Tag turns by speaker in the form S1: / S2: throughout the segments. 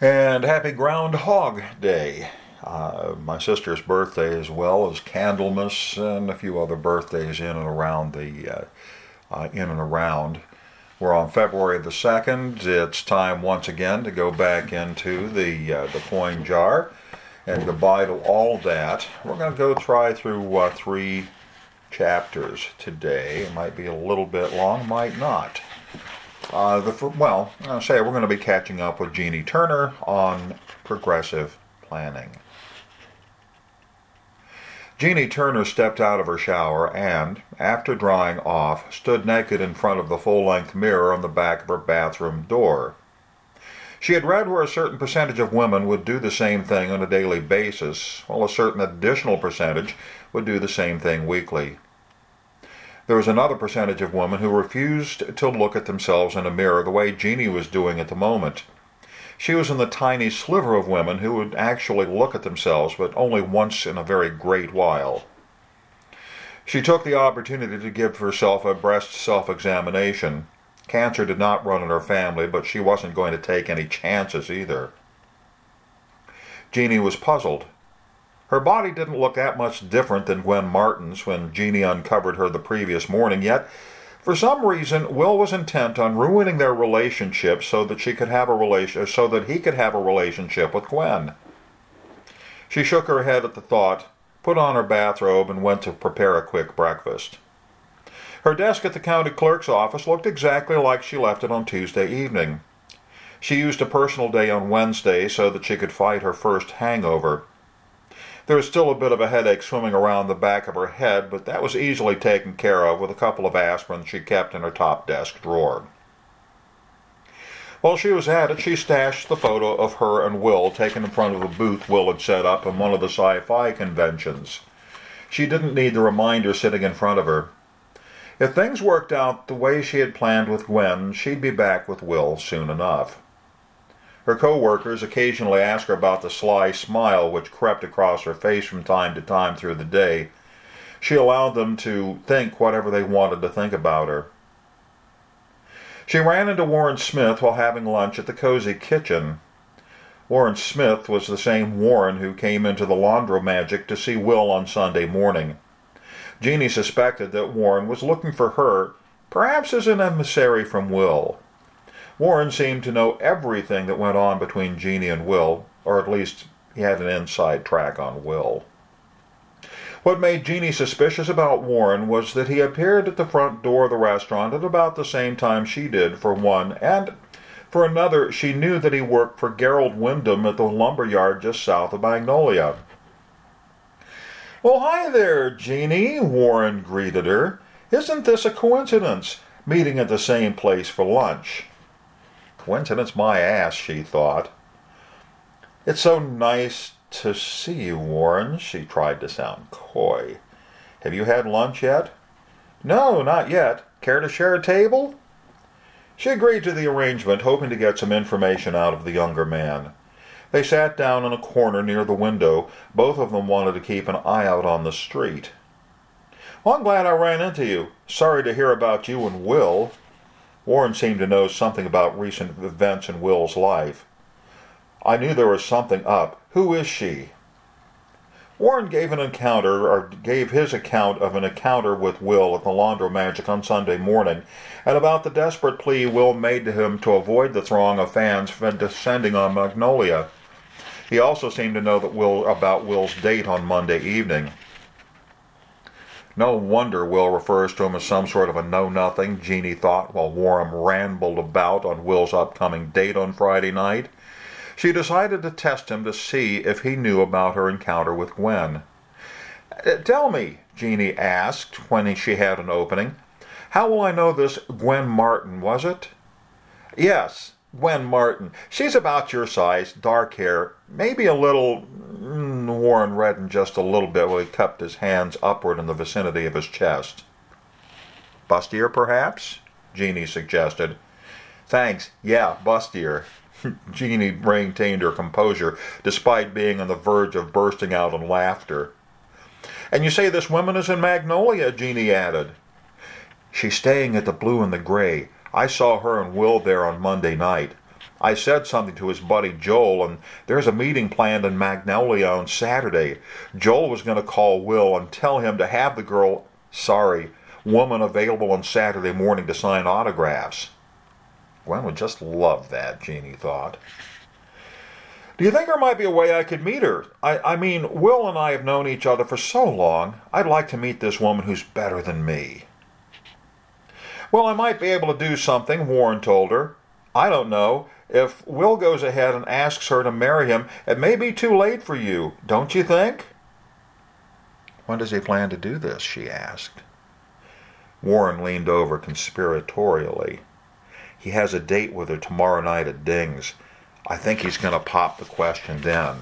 S1: And happy Groundhog Day. My sister's birthday, as well as Candlemas and a few other birthdays in and around We're on February the 2nd. It's time once again to go back into the coin jar and goodbye to all that. We're going to go try through 3 chapters today. It might be a little bit long, might not. I'll say we're going to be catching up with Jeannie Turner on progressive planning. Jeannie Turner stepped out of her shower and, after drying off, stood naked in front of the full-length mirror on the back of her bathroom door. She had read where a certain percentage of women would do the same thing on a daily basis, while a certain additional percentage would do the same thing weekly. There was another percentage of women who refused to look at themselves in a mirror the way Jeannie was doing at the moment. She was in the tiny sliver of women who would actually look at themselves, but only once in a very great while. She took the opportunity to give herself a breast self-examination. Cancer did not run in her family, but she wasn't going to take any chances either. Jeannie was puzzled. Her body didn't look that much different than Gwen Martin's when Jeannie uncovered her the previous morning, yet for some reason Will was intent on ruining their relationship so that he could have a relationship with Gwen. She shook her head at the thought, put on her bathrobe, and went to prepare a quick breakfast. Her desk at the county clerk's office looked exactly like she left it on Tuesday evening. She used a personal day on Wednesday so that she could fight her first hangover. There was still a bit of a headache swimming around the back of her head, but that was easily taken care of with a couple of aspirin she kept in her top desk drawer. While she was at it, she stashed the photo of her and Will taken in front of a booth Will had set up in one of the sci-fi conventions. She didn't need the reminder sitting in front of her. If things worked out the way she had planned with Gwen, she'd be back with Will soon enough. Her co-workers occasionally asked her about the sly smile which crept across her face from time to time through the day. She allowed them to think whatever they wanted to think about her. She ran into Warren Smith while having lunch at the Cozy Kitchen. Warren Smith was the same Warren who came into the Laundromagic to see Will on Sunday morning. Jeannie suspected that Warren was looking for her, perhaps as an emissary from Will. Warren seemed to know everything that went on between Jeannie and Will, or at least he had an inside track on Will. What made Jeannie suspicious about Warren was that he appeared at the front door of the restaurant at about the same time she did, for one, and for another, she knew that he worked for Gerald Wyndham at the lumber yard just south of Magnolia. "Well, hi there, Jeannie," Warren greeted her. "Isn't this a coincidence, meeting at the same place for lunch?" Coincidence my ass, she thought. "It's so nice to see you, Warren." She tried to sound coy. "Have you had lunch yet?" "No, not yet. Care to share a table?" She agreed to the arrangement, hoping to get some information out of the younger man. They sat down in a corner near the window. Both of them wanted to keep an eye out on the street. "Well, I'm glad I ran into you. Sorry to hear about you and Will." Warren seemed to know something about recent events in Will's life. "I knew there was something up. Who is she?" Warren gave his account of an encounter with Will at the Laundromagic on Sunday morning, and about the desperate plea Will made to him to avoid the throng of fans descending on Magnolia. He also seemed to know about Will's date on Monday evening. No wonder Will refers to him as some sort of a know-nothing, Jeannie thought, while Warren rambled about on Will's upcoming date on Friday night. She decided to test him to see if he knew about her encounter with Gwen. "Tell me," Jeannie asked when she had an opening, "how will I know this Gwen Martin, was it?" "Yes, Gwen Martin. She's about your size, dark hair, maybe a little—" Warren reddened just a little bit while he cupped his hands upward in the vicinity of his chest. "Bustier, perhaps?" Jeannie suggested. "Thanks, yeah, bustier." Jeannie maintained her composure, despite being on the verge of bursting out in laughter. "And you say this woman is in Magnolia," Jeannie added. "She's staying at the Blue and the Gray. I saw her and Will there on Monday night. I said something to his buddy Joel, and there's a meeting planned in Magnolia on Saturday. Joel was going to call Will and tell him to have the woman available on Saturday morning to sign autographs. Gwen would just love that, Jeannie thought. Do you think there might be a way I could meet her? I mean, Will and I have known each other for so long. I'd like to meet this woman who's better than me. Well, I might be able to do something, Warren told her. I don't know. If Will goes ahead and asks her to marry him, it may be too late for you, don't you think? When does he plan to do this? She asked. Warren leaned over conspiratorially. He has a date with her tomorrow night at Ding's. I think he's going to pop the question then.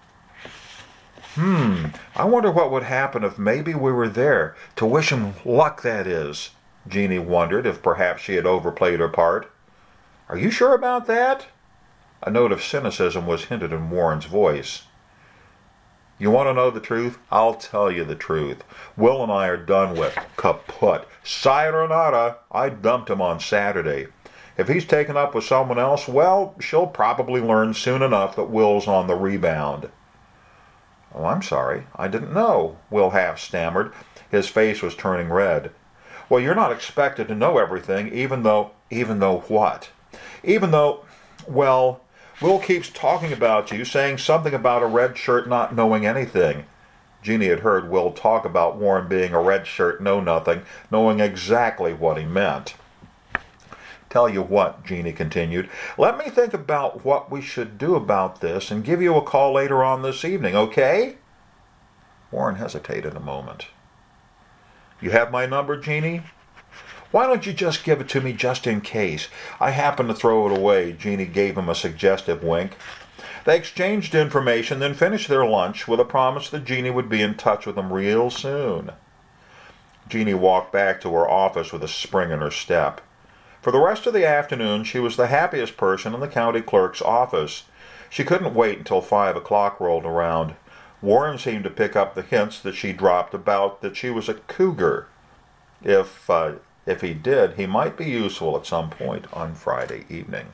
S1: I wonder what would happen if maybe we were there. To wish him luck, that is. Jeannie wondered if perhaps she had overplayed her part. Are you sure about that? A note of cynicism was hinted in Warren's voice. You want to know the truth? I'll tell you the truth. Will and I are done with. Kaput. Sayonara. I dumped him on Saturday. If he's taken up with someone else, well, she'll probably learn soon enough that Will's on the rebound. Oh, I'm sorry. I didn't know, Will half stammered. His face was turning red. Well, you're not expected to know everything, even though what? Even though, well, Will keeps talking about you, saying something about a red shirt not knowing anything. Jeannie had heard Will talk about Warren being a red shirt know-nothing, knowing exactly what he meant. Tell you what, Jeannie continued, let me think about what we should do about this and give you a call later on this evening, okay? Warren hesitated a moment. You have my number, Jeannie? Why don't you just give it to me just in case? I happen to throw it away. Jeannie gave him a suggestive wink. They exchanged information, then finished their lunch with a promise that Jeannie would be in touch with them real soon. Jeannie walked back to her office with a spring in her step. For the rest of the afternoon, she was the happiest person in the county clerk's office. She couldn't wait until 5 o'clock rolled around. Warren seemed to pick up the hints that she dropped about that she was a cougar. If he did, he might be useful at some point on Friday evening.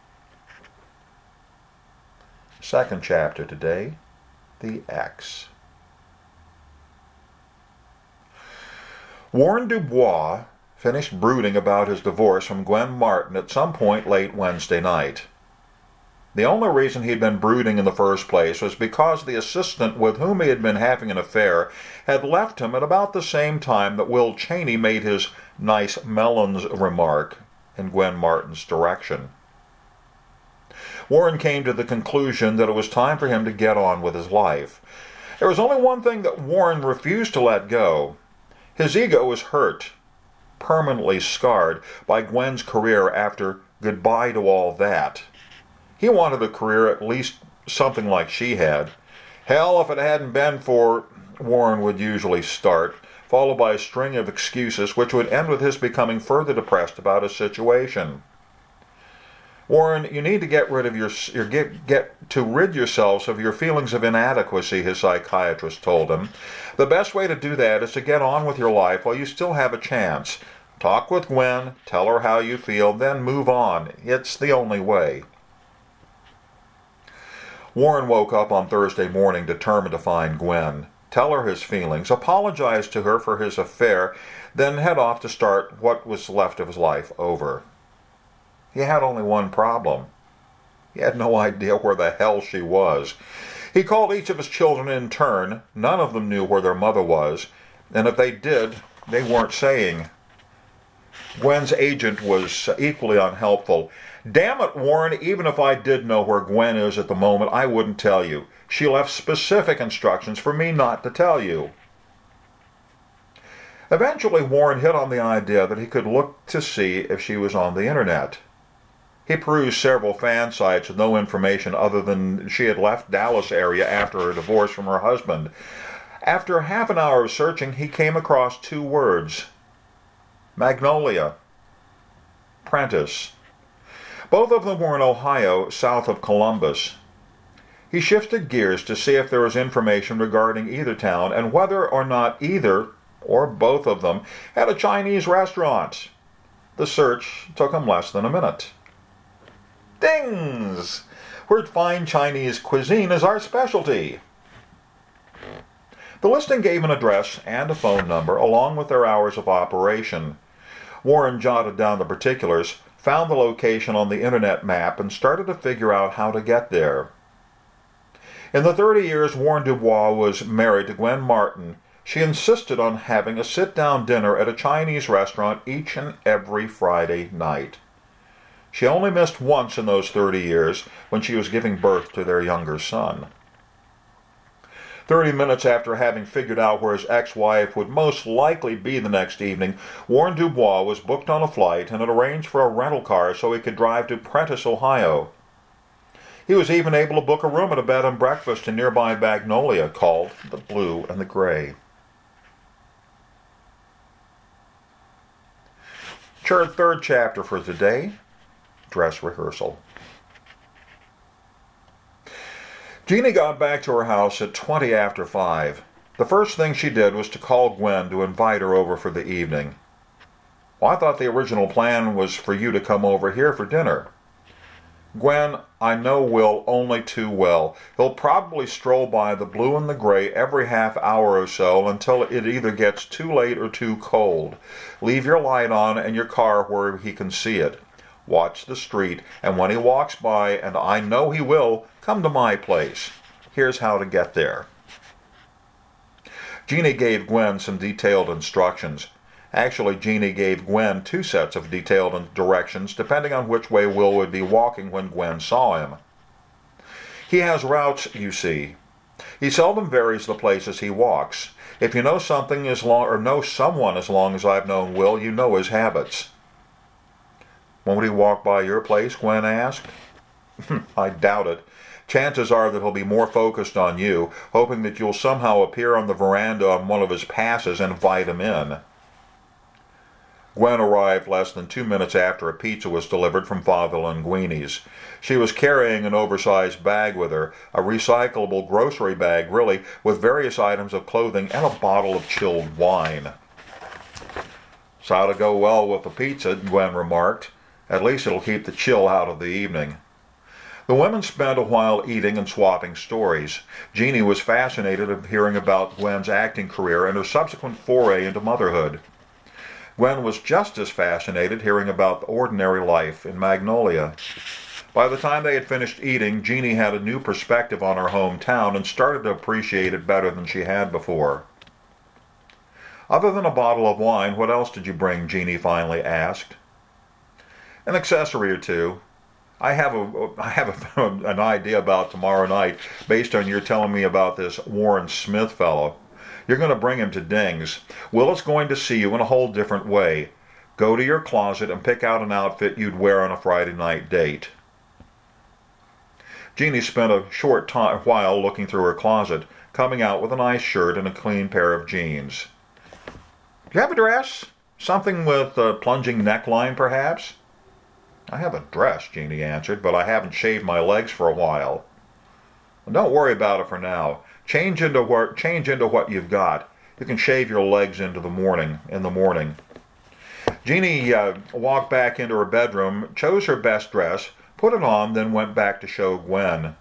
S1: Second chapter today, The X. Warren Dubois finished brooding about his divorce from Gwen Martin at some point late Wednesday night. The only reason he'd been brooding in the first place was because the assistant with whom he had been having an affair had left him at about the same time that Will Cheney made his nice melons remark in Gwen Martin's direction. Warren came to the conclusion that it was time for him to get on with his life. There was only one thing that Warren refused to let go. His ego was hurt, permanently scarred by Gwen's career after goodbye to all that. He wanted a career at least something like she had. Hell, if it hadn't been for, Warren would usually start, followed by a string of excuses which would end with his becoming further depressed about his situation. Warren, you need to get rid yourselves of your feelings of inadequacy, his psychiatrist told him. The best way to do that is to get on with your life while you still have a chance. Talk with Gwen, tell her how you feel, then move on. It's the only way. Warren woke up on Thursday morning determined to find Gwen, tell her his feelings, apologize to her for his affair, then head off to start what was left of his life over. He had only one problem. He had no idea where the hell she was. He called each of his children in turn. None of them knew where their mother was, and if they did, they weren't saying. Gwen's agent was equally unhelpful. Damn it, Warren, even if I did know where Gwen is at the moment, I wouldn't tell you. She left specific instructions for me not to tell you. Eventually, Warren hit on the idea that he could look to see if she was on the internet. He perused several fan sites with no information other than she had left Dallas area after her divorce from her husband. After half an hour of searching, he came across 2 words. Magnolia. Prentice. Both of them were in Ohio, south of Columbus. He shifted gears to see if there was information regarding either town and whether or not either, or both of them, had a Chinese restaurant. The search took him less than a minute. Dings! Where fine Chinese cuisine is our specialty. The listing gave an address and a phone number, along with their hours of operation. Warren jotted down the particulars, found the location on the internet map, and started to figure out how to get there. In the 30 years Warren Dubois was married to Gwen Martin, she insisted on having a sit-down dinner at a Chinese restaurant each and every Friday night. She only missed once in those 30 years, when she was giving birth to their younger son. 30 minutes after having figured out where his ex-wife would most likely be the next evening, Warren Dubois was booked on a flight and had arranged for a rental car so he could drive to Prentice, Ohio. He was even able to book a room at a bed and breakfast in nearby Magnolia called the Blue and the Gray. Third chapter for today, dress rehearsal. Jeannie got back to her house at 20 after 5. The first thing she did was to call Gwen to invite her over for the evening. "Well, I thought the original plan was for you to come over here for dinner." "Gwen, I know Will only too well. He'll probably stroll by the Blue and the Gray every half hour or so until it either gets too late or too cold. Leave your light on and your car where he can see it. Watch the street, and when he walks by, and I know he will, come to my place. Here's how to get there." Jeannie gave Gwen some detailed instructions. Actually, Jeannie gave Gwen 2 sets of detailed directions, depending on which way Will would be walking when Gwen saw him. "He has routes, you see. He seldom varies the places he walks. If you know something know someone as long as I've known Will, you know his habits." "Won't he walk by your place?" Gwen asked. "I doubt it. Chances are that he'll be more focused on you, hoping that you'll somehow appear on the veranda on one of his passes and invite him in." Gwen arrived less than 2 minutes after a pizza was delivered from Fava Linguini's. She was carrying an oversized bag with her, a recyclable grocery bag, really, with various items of clothing and a bottle of chilled wine. "This ought to go well with the pizza," Gwen remarked. "At least it'll keep the chill out of the evening." The women spent a while eating and swapping stories. Jeannie was fascinated of hearing about Gwen's acting career and her subsequent foray into motherhood. Gwen was just as fascinated hearing about the ordinary life in Magnolia. By the time they had finished eating, Jeannie had a new perspective on her hometown and started to appreciate it better than she had before. "Other than a bottle of wine, what else did you bring?" Jeannie finally asked. "An accessory or two. I have an idea about tomorrow night based on your telling me about this Warren Smith fellow. You're going to bring him to Dings. Will is going to see you in a whole different way. Go to your closet and pick out an outfit you'd wear on a Friday night date." Jeannie spent a short while looking through her closet, coming out with a nice shirt and a clean pair of jeans. "Do you have a dress? Something with a plunging neckline, perhaps?" "I have a dress," Jeannie answered, "but I haven't shaved my legs for a while." "Well, don't worry about it for now. Change into what you've got. You can shave your legs in the morning. Jeannie walked back into her bedroom, chose her best dress, put it on, then went back to show Gwen.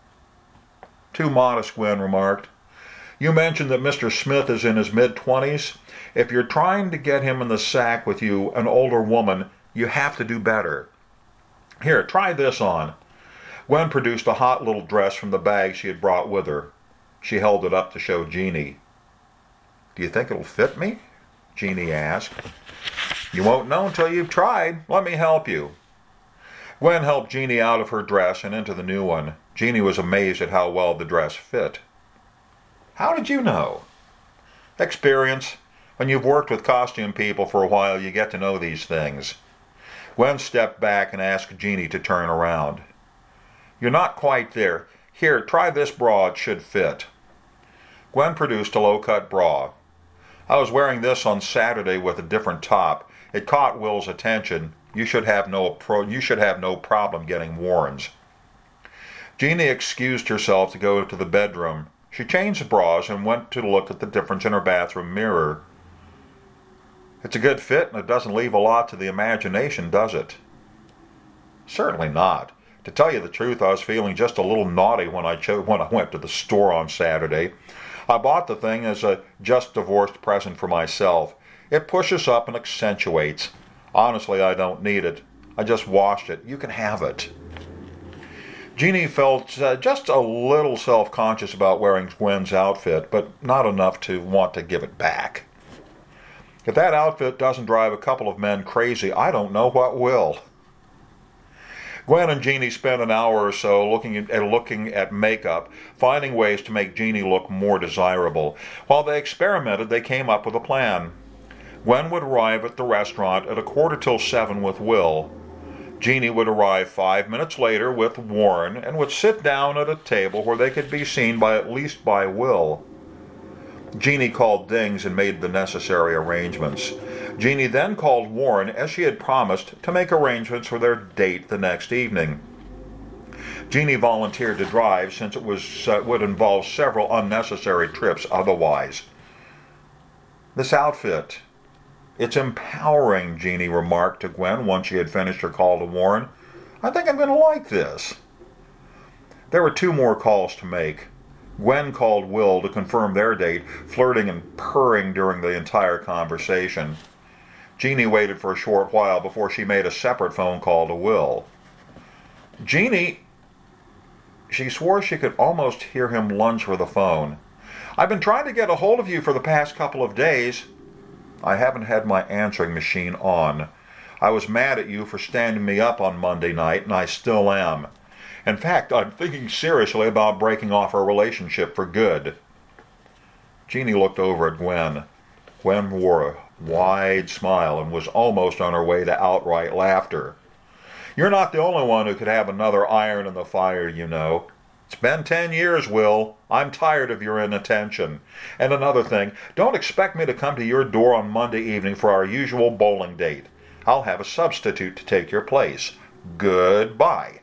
S1: "Too modest," Gwen remarked. "You mentioned that Mr. Smith is in his mid-20s. If you're trying to get him in the sack with you, an older woman, you have to do better. Here, try this on." Gwen produced a hot little dress from the bag she had brought with her. She held it up to show Jeannie. "Do you think it'll fit me?" Jeannie asked. "You won't know until you've tried. Let me help you." Gwen helped Jeannie out of her dress and into the new one. Jeannie was amazed at how well the dress fit. "How did you know?" "Experience. When you've worked with costume people for a while, you get to know these things." Gwen stepped back and asked Jeannie to turn around. "You're not quite there. Here, try this bra. It should fit." Gwen produced a low-cut bra. "I was wearing this on Saturday with a different top. It caught Will's attention. You should have no problem getting Warren's." Jeannie excused herself to go to the bedroom. She changed bras and went to look at the difference in her bathroom mirror. "It's a good fit, and it doesn't leave a lot to the imagination, does it?" "Certainly not. To tell you the truth, I was feeling just a little naughty when I went to the store on Saturday. I bought the thing as a just-divorced present for myself. It pushes up and accentuates. Honestly, I don't need it. I just washed it. You can have it. Jeannie felt just a little self-conscious about wearing Gwen's outfit, but not enough to want to give it back. If that outfit doesn't drive a couple of men crazy, I don't know what will. Gwen and Jeannie spent an hour or so looking at makeup, finding ways to make Jeannie look more desirable. While they experimented, they came up with a plan. Gwen would arrive at the restaurant at 7:15 with Will. Jeannie would arrive 5 minutes later with Warren and would sit down at a table where they could be seen at least by Will. Jeannie called Dings and made the necessary arrangements. Jeannie then called Warren, as she had promised, to make arrangements for their date the next evening. Jeannie volunteered to drive since it would involve several unnecessary trips otherwise. This outfit, it's empowering, Jeannie remarked to Gwen once she had finished her call to Warren. I think I'm going to like this. There were 2 more calls to make. Gwen called Will to confirm their date, flirting and purring during the entire conversation. Jeannie waited for a short while before she made a separate phone call to Will. Jeannie, she swore she could almost hear him lunge for the phone. I've been trying to get a hold of you for the past couple of days. I haven't had my answering machine on. I was mad at you for standing me up on Monday night, and I still am. In fact, I'm thinking seriously about breaking off our relationship for good. Jeannie looked over at Gwen. Gwen wore a wide smile and was almost on her way to outright laughter. You're not the only one who could have another iron in the fire, you know. It's been 10 years, Will. I'm tired of your inattention. And another thing, don't expect me to come to your door on Monday evening for our usual bowling date. I'll have a substitute to take your place. Goodbye.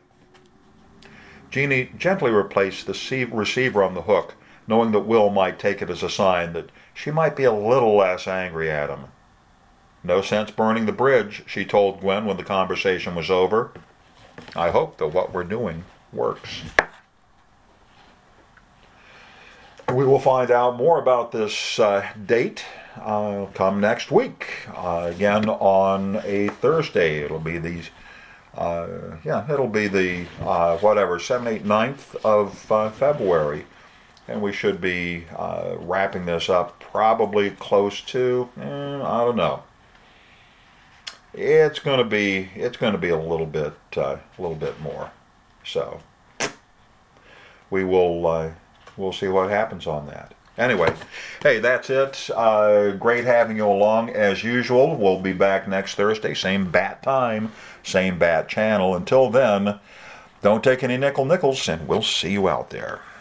S1: Jeannie gently replaced the receiver on the hook, knowing that Will might take it as a sign that she might be a little less angry at him. No sense burning the bridge, she told Gwen when the conversation was over. I hope that what we're doing works. We will find out more about this date come next week. Again on a Thursday. It'll be the 7th, 8th, 9th of February. And we should be wrapping this up probably close to, I don't know. It's going to be a little bit more. So we'll see what happens on that. Anyway, hey, that's it. Great having you along as usual. We'll be back next Thursday, same bat time, same bat channel. Until then, don't take any nickel nickels, and we'll see you out there.